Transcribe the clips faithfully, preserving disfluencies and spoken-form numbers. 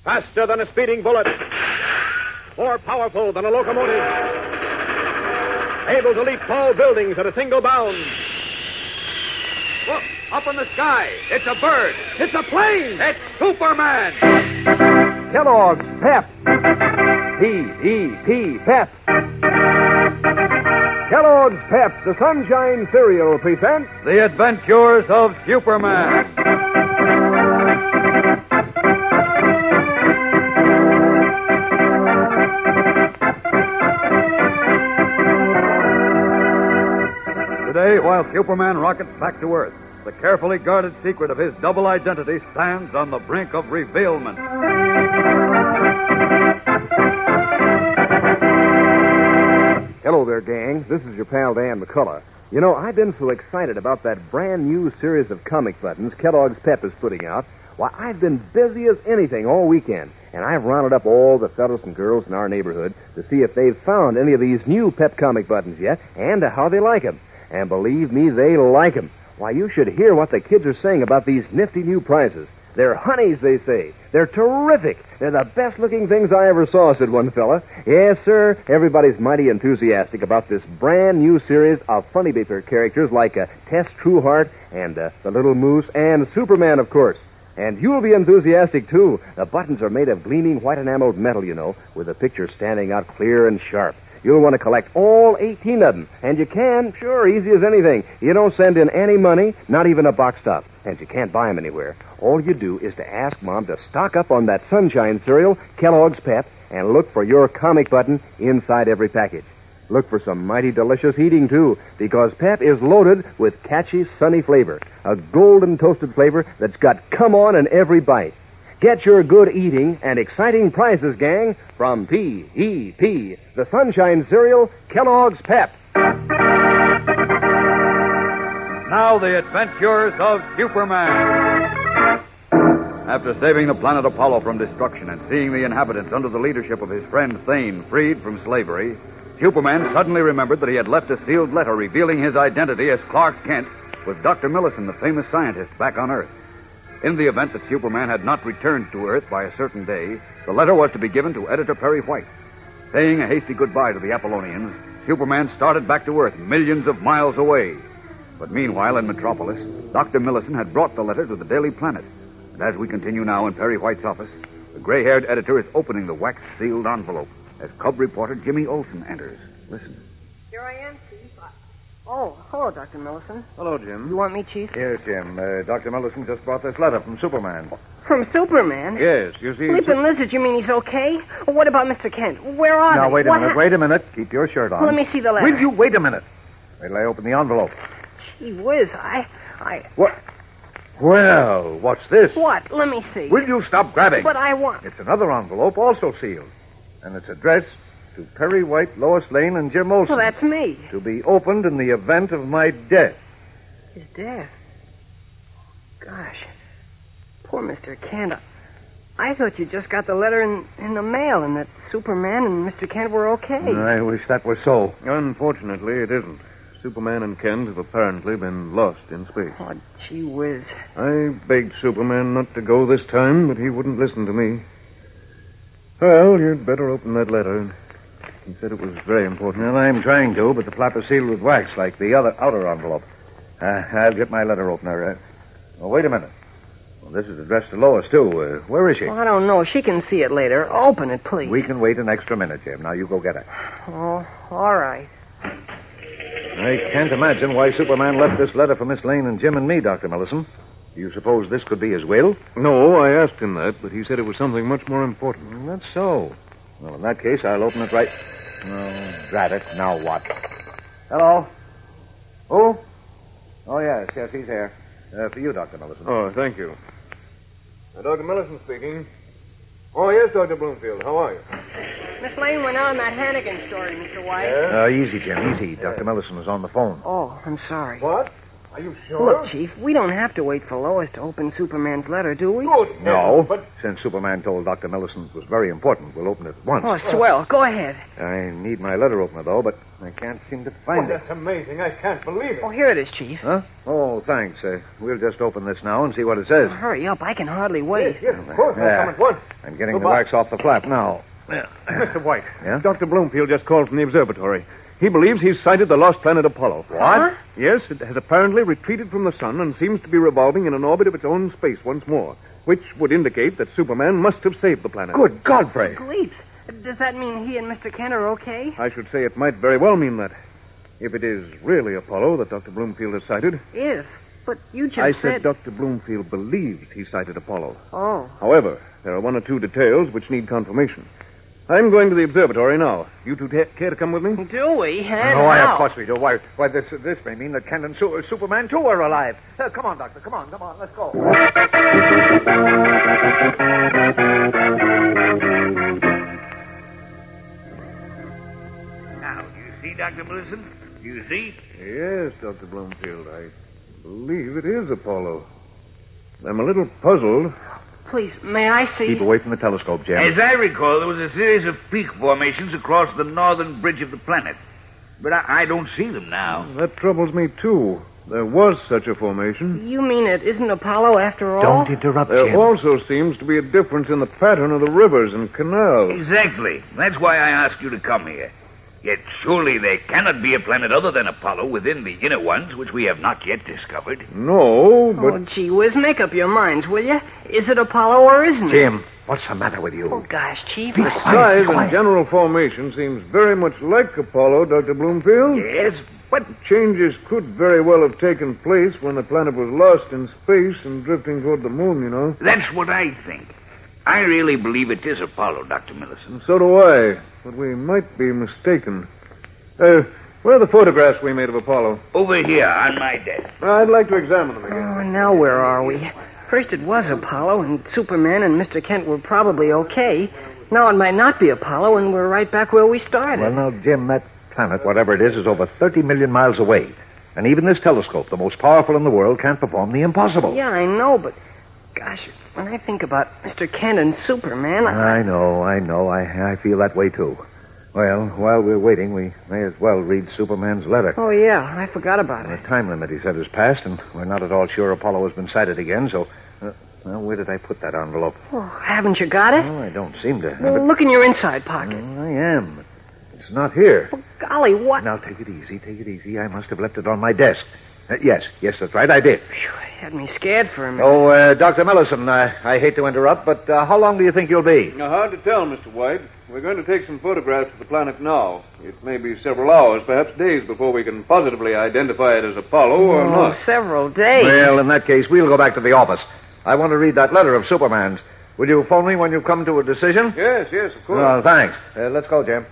Faster than a speeding bullet. More powerful than a locomotive. Able to leap tall buildings at a single bound. Look, up in the sky. It's a bird. It's a plane. It's Superman. Kellogg's Pep. P E P, Pep. Kellogg's Pep, the Sunshine Cereal, presents The Adventures of Superman. Today, while Superman rockets back to Earth, the carefully guarded secret of his double identity stands on the brink of revealment. Hello there, gang. This is your pal Dan McCullough. You know, I've been so excited about that brand new series of comic buttons Kellogg's Pep is putting out. Why, I've been busy as anything all weekend, and I've rounded up all the fellows and girls in our neighborhood to see if they've found any of these new Pep comic buttons yet and how they like them. And believe me, they like them. Why, you should hear what the kids are saying about these nifty new prizes. They're honeys, they say. They're terrific. They're the best-looking things I ever saw, said one fella. Yes, sir, everybody's mighty enthusiastic about this brand new series of funny paper characters like uh, Tess Trueheart and uh, the Little Moose and Superman, of course. And you'll be enthusiastic, too. The buttons are made of gleaming white enameled metal, you know, with the picture standing out clear and sharp. You'll want to collect all eighteen of them. And you can, sure, easy as anything. You don't send in any money, not even a box top. And you can't buy them anywhere. All you do is to ask Mom to stock up on that Sunshine cereal, Kellogg's Pep, and look for your comic button inside every package. Look for some mighty delicious eating, too, because Pep is loaded with catchy, sunny flavor. A golden toasted flavor that's got come on in every bite. Get your good eating and exciting prizes, gang, from P E P, the Sunshine Cereal, Kellogg's Pep. Now the adventures of Superman. After saving the planet Apollo from destruction and seeing the inhabitants under the leadership of his friend Thane freed from slavery, Superman suddenly remembered that he had left a sealed letter revealing his identity as Clark Kent with Doctor Millison, the famous scientist, back on Earth. In the event that Superman had not returned to Earth by a certain day, the letter was to be given to Editor Perry White. Saying a hasty goodbye to the Apollonians, Superman started back to Earth millions of miles away. But meanwhile, in Metropolis, Doctor Millison had brought the letter to the Daily Planet. And as we continue now in Perry White's office, the gray-haired editor is opening the wax-sealed envelope as Cub reporter Jimmy Olsen enters. Listen. Here I am, Chief. Oh, hello, Doctor Millison. Hello, Jim. You want me, Chief? Yes, Jim. Uh, Doctor Millison just brought this letter from Superman. From Superman? Yes, you see... Sleeping Lizard, you mean he's okay? Well, what about Mister Kent? Where are Now, they? wait a What minute, ha- wait a minute. Keep your shirt on. Let me see the letter. Will you wait a minute? Wait till I open the envelope. Gee whiz, I... I... What? Well, what's this? What? Let me see. Will you stop grabbing? But I want... It's another envelope, also sealed. And it's addressed to Perry White, Lois Lane, and Jim Olsen. Well, that's me. To be opened in the event of my death. His death? Gosh. Poor Mister Kent. I thought you just got the letter in, in the mail and that Superman and Mister Kent were okay. I wish that were so. Unfortunately, it isn't. Superman and Kent have apparently been lost in space. Oh, gee whiz. I begged Superman not to go this time, but he wouldn't listen to me. Well, you'd better open that letter. He said it was very important. Well, I'm trying to, but the flap is sealed with wax like the other outer envelope. Uh, I'll get my letter opener. Uh, oh, wait a minute. Well, this is addressed to Lois, too. Uh, where is she? Well, I don't know. She can see it later. Open it, please. We can wait an extra minute, Jim. Now, you go get her. Oh, all right. I can't imagine why Superman left this letter for Miss Lane and Jim and me, Doctor Millison. Do you suppose this could be his will? No, I asked him that, but he said it was something much more important. Mm, that's so. Well, in that case, I'll open it right... Oh, drat it. Now what? Hello? Who? Oh, yes, yes, he's here. Uh, for you, Doctor Millison. Oh, thank you. Uh, Doctor Millison speaking. Oh, yes, Doctor Bloomfield. How are you? Miss Lane went out on that Hannigan story, Mister White. Uh, easy, Jim, easy. Doctor Millison is on the phone. Oh, I'm sorry. What? Are you sure? Look, Chief, we don't have to wait for Lois to open Superman's letter, do we? Good. No, but since Superman told Doctor Millicent it was very important, we'll open it at once. Oh, swell. Go ahead. I need my letter opener, though, but I can't seem to find oh, it. that's amazing. I can't believe it. Oh, here it is, Chief. Huh? Oh, thanks. Uh, we'll just open this now and see what it says. Oh, hurry up. I can hardly wait. Yes, yes, of course. I'll Yeah. come at once. I'm getting Goodbye. the wax off the flap now. Yeah. Mister White. Yeah? Doctor Bloomfield just called from the observatory. He believes he's sighted the lost planet Apollo. What? Yes, it has apparently retreated from the sun and seems to be revolving in an orbit of its own space once more, which would indicate that Superman must have saved the planet. Good Godfrey. Bleeps. Does that mean he and Mister Kent are okay? I should say it might very well mean that. If it is really Apollo that Doctor Bloomfield has sighted. If. But you just I said... said Doctor Bloomfield believes he sighted Apollo. Oh. However, there are one or two details which need confirmation. I'm going to the observatory now. You two ta- care to come with me? Do we? And Oh, why, how? of course we do. Why, why this, this may mean that Kent and Su- Superman, too, are alive. Uh, come on, Doctor. Come on, come on. Let's go. Now, do you see, Doctor Millicent? Do you see? Yes, Doctor Bloomfield. I believe it is Apollo. I'm a little puzzled. Please, may I see... Keep away from the telescope, Jim. As I recall, there was a series of peak formations across the northern bridge of the planet. But I, I don't see them now. That troubles me, too. There was such a formation. You mean it isn't Apollo after all? Don't interrupt, There Jim. also seems to be a difference in the pattern of the rivers and canals. Exactly. That's why I asked you to come here. Yet surely there cannot be a planet other than Apollo within the inner ones, which we have not yet discovered. No, but... Oh, gee whiz, make up your minds, will you? Is it Apollo or isn't it? Jim, what's the matter with you? Oh, gosh, Chief. Be The quiet, size be quiet. and general formation seems very much like Apollo, Doctor Bloomfield. Yes, but Changes could very well have taken place when the planet was lost in space and drifting toward the moon, you know. that's what I think. I really believe it is Apollo, Doctor Millicent. And so do I, but we might be mistaken. Uh, where are the photographs we made of Apollo? Over here on my desk. I'd like to examine them again. Oh, now where are we? First it was Apollo, and Superman and Mister Kent were probably okay. Now it might not be Apollo, and we're right back where we started. Well, now, Jim, that planet, whatever it is, is over thirty million miles away. And even this telescope, the most powerful in the world, can't perform the impossible. Yeah, I know, but... Gosh, when I think about Mister Kent and Superman, I... I know, I know. I, I feel that way, too. Well, while we're waiting, we may as well read Superman's letter. Oh, yeah, I forgot about The it. time limit, he said, has passed, and we're not at all sure Apollo has been sighted again, so... Uh, well, where did I put that envelope? Oh, haven't you got it? Oh, I don't seem to have Well, it. look in your inside pocket. Oh, I am. It's not here. Oh, golly, what? Now, take it easy, take it easy. I must have left it on my desk. Uh, yes, yes, that's right, I did. Phew, had me scared for a minute. Oh, uh, Doctor Millison, uh, I hate to interrupt, but uh, how long do you think you'll be? Now, hard to tell, Mister White. We're going to take some photographs of the planet now. It may be several hours, perhaps days, before we can positively identify it as Apollo or Oh, not. several days. Well, in that case, we'll go back to the office. I want to read that letter of Superman's. Will you phone me when you come to a decision? Yes, yes, of course. Oh, thanks. Uh, let's go, Jim.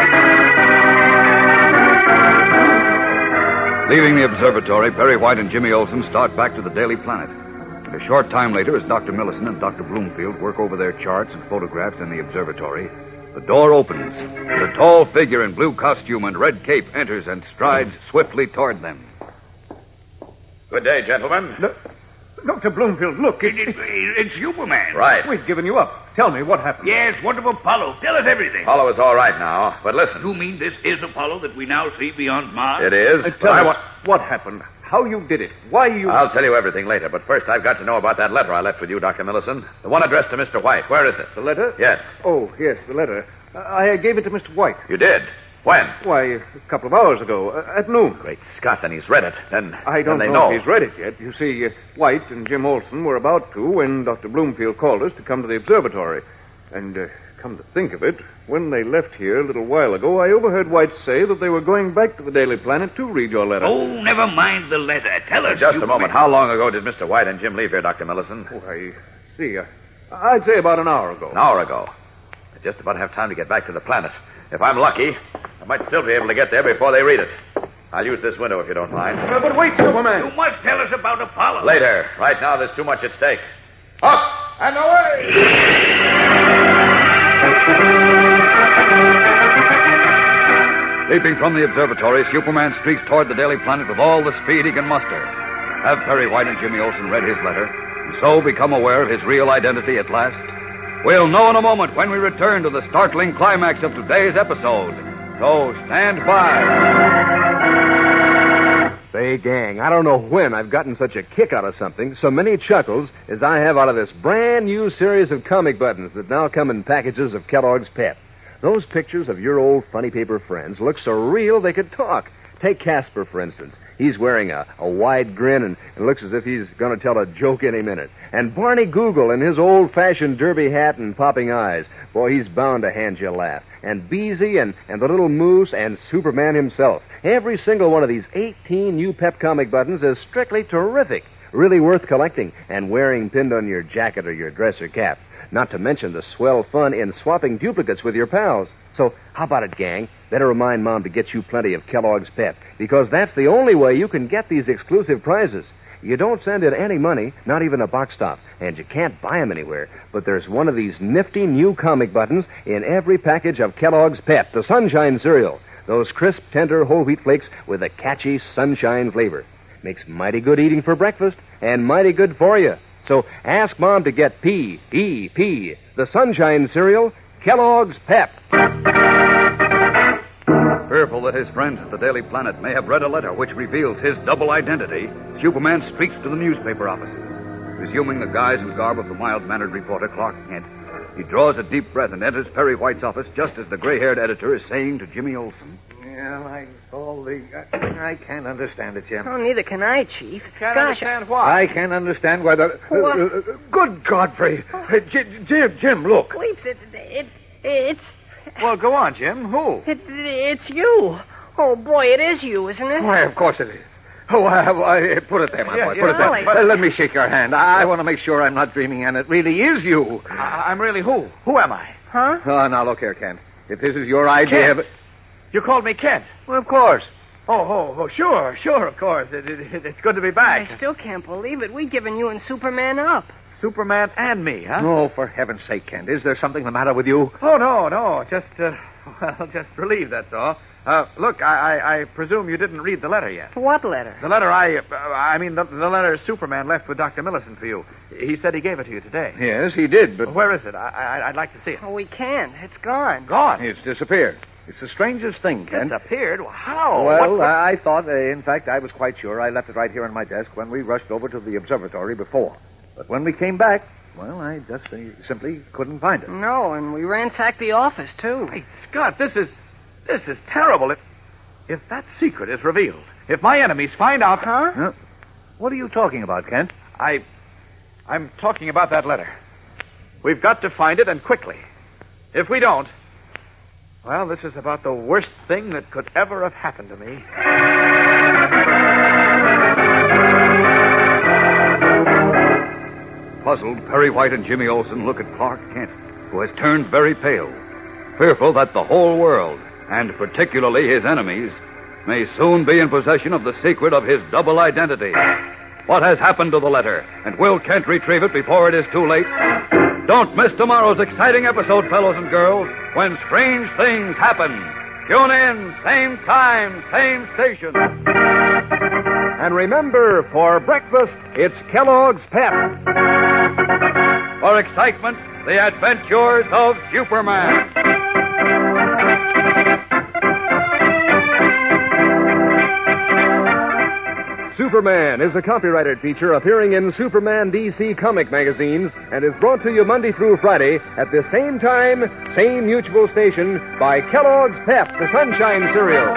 Leaving the observatory, Perry White and Jimmy Olsen start back to the Daily Planet. And a short time later, as Doctor Millicent and Doctor Bloomfield work over their charts and photographs in the observatory, the door opens, and a tall figure in blue costume and red cape enters and strides swiftly toward them. Good day, gentlemen. Doctor Bloomfield, look. It, it, it's Superman. Right. We've given you up. Tell me what happened. Yes, what of Apollo? Tell us everything. Apollo is all right now, but listen. You mean this is Apollo that we now see beyond Mars? It is. Uh, but tell I us want... what happened, how you did it, why you... I'll tell you everything later, but first I've got to know about that letter I left with you, Doctor Millicent. The one addressed to Mister White. Where is it? The letter? Yes. Oh, yes, the letter. Uh, I gave it to Mister White. You did? When? Why, a couple of hours ago, uh, at noon. Great Scott, then he's read it. Then, I don't then they know, know. if he's read it yet. You see, uh, White and Jim Olsen were about to when Doctor Bloomfield called us to come to the observatory. And, uh, come to think of it, when they left here a little while ago, I overheard White say that they were going back to the Daily Planet to read your letter. Oh, never mind the letter. Tell us. Just a Superman. moment. How long ago did Mister White and Jim leave here, Doctor Millicent? Oh, I see. Uh, I'd say about an hour ago. An hour ago. I just about have time to get back to the planet. If I'm lucky, I might still be able to get there before they read it. I'll use this window if you don't mind. Uh, but wait, Superman. You must tell us about Apollo. Later. Right now, there's too much at stake. Up and away! Leaping from the observatory, Superman streaks toward the Daily Planet with all the speed he can muster. Have Perry White and Jimmy Olsen read his letter, and so become aware of his real identity at last? We'll know in a moment when we return to the startling climax of today's episode. So stand by. Say, gang, I don't know when I've gotten such a kick out of something, so many chuckles, as I have out of this brand new series of comic buttons that now come in packages of Kellogg's Pep. Those pictures of your old funny paper friends look so real they could talk. Take Casper, for instance. He's wearing a, a wide grin and, and looks as if he's going to tell a joke any minute. And Barney Google in his old-fashioned derby hat and popping eyes. Boy, he's bound to hand you a laugh. And Beezy and, and the little moose and Superman himself. Every single one of these eighteen new Pep comic buttons is strictly terrific. Really worth collecting and wearing pinned on your jacket or your dress or cap. Not to mention the swell fun in swapping duplicates with your pals. So, how about it, gang? Better remind Mom to get you plenty of Kellogg's Pep, because that's the only way you can get these exclusive prizes. You don't send in any money, not even a box top, and you can't buy them anywhere. But there's one of these nifty new comic buttons in every package of Kellogg's Pep, the Sunshine cereal. Those crisp, tender whole wheat flakes with a catchy sunshine flavor. Makes mighty good eating for breakfast, and mighty good for you. So ask Mom to get P E P, the Sunshine cereal, Kellogg's Pep. Fearful that his friends at the Daily Planet may have read a letter which reveals his double identity, Superman streaks to the newspaper offices. Resuming the guise and garb of the mild-mannered reporter, Clark Kent, he draws a deep breath and enters Perry White's office just as the gray-haired editor is saying to Jimmy Olsen, Yeah, like all the... I, I can't understand it, Jim. Oh, neither can I, Chief. Can't Gosh, understand why. I can't understand why the... What? Uh, uh, good Godfrey. Uh, Jim, Jim, Jim, look. Sleeps, it, it, it's... Well, go on, Jim. Who? It, it's you. Oh, boy, it is you, isn't it? Why, of course it is. Oh, I, I, put it there, my Yeah, boy. yeah, Put it there. Golly. Uh, let me shake your hand. I, I want to make sure I'm not dreaming, and it really is you. I, I'm really who? Who am I? Huh? Oh, now, look here, Kent. If this is your idea... Kent. Of... You called me Kent. Well, of course. Oh, oh, oh, sure, sure, of course. It, it, it's good to be back. I still can't believe it. We've given you and Superman up. Superman and me, huh? Oh, for heaven's sake, Kent. Is there something the matter with you? Oh, no, no. Just, uh, well, just relieved, that's all. Uh, look, I, I, I presume you didn't read the letter yet. What letter? The letter I, uh, I mean, the, the letter Superman left with Doctor Millicent for you. He said he gave it to you today. Yes, he did, but... Where is it? I, I, I'd like to see it. Oh, we can't. It's gone. Gone. It's disappeared. It's the strangest thing, Kent. Disappeared? Well, how? Well, What- I thought, uh, in fact, I was quite sure I left it right here on my desk when we rushed over to the observatory before. But when we came back, well, I just uh, simply couldn't find it. No, and we ransacked the office, too. Hey, Scott, this is, this is terrible. If, if that secret is revealed, if my enemies find out... Huh? Huh? What are you talking about, Kent? I, I'm talking about that letter. We've got to find it, and quickly. If we don't, well, this is about the worst thing that could ever have happened to me. Puzzled, Perry White and Jimmy Olsen look at Clark Kent, who has turned very pale, fearful that the whole world, and particularly his enemies, may soon be in possession of the secret of his double identity. What has happened to the letter, and will Kent retrieve it before it is too late? Don't miss tomorrow's exciting episode, fellows and girls, when strange things happen. Tune in, same time, same station. And remember, for breakfast, it's Kellogg's Pep. For excitement, the adventures of Superman. Superman is a copyrighted feature appearing in Superman D C comic magazines and is brought to you Monday through Friday at the same time, same mutual station by Kellogg's Pep, the Sunshine cereal.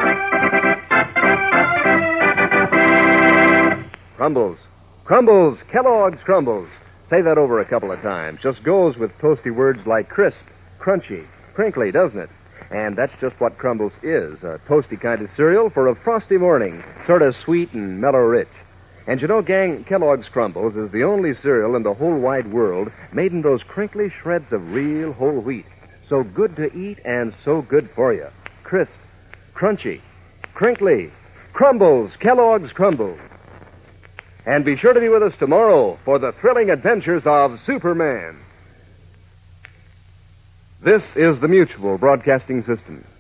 Crumbles. Crumbles. Kellogg's Crumbles. Say that over a couple of times. Just goes with toasty words like crisp, crunchy, crinkly, doesn't it? And that's just what Crumbles is, a toasty kind of cereal for a frosty morning, sort of sweet and mellow-rich. And you know, gang, Kellogg's Crumbles is the only cereal in the whole wide world made in those crinkly shreds of real whole wheat. So good to eat and so good for you. Crisp, crunchy, crinkly. Crumbles, Kellogg's Crumbles. And be sure to be with us tomorrow for the thrilling adventures of Superman. This is the Mutual Broadcasting System.